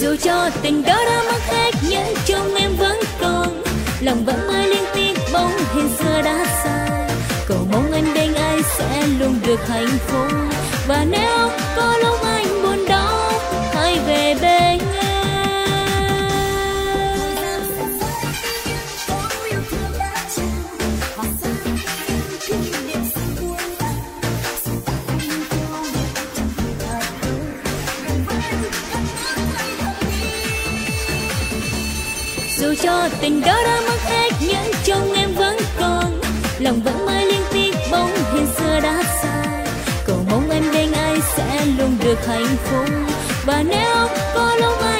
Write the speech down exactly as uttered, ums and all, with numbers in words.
Dù cho tình đó đã mất hết nhưng trong em vẫn còn, lòng vẫn mãi liên tiếc bóng hình xưa đã xa. Cầu mong anh bên ai sẽ luôn được hạnh phúc, và nếu có lúc anh buồn đau hãy về bên em. Dù cho tình đó đã mất hết nhưng trong em vẫn còn, lòng vẫn mãi liên tiếc bóng hình xưa đã xa. Cầu mong anh bên ai sẽ luôn được hạnh phúc, và nếu có lúc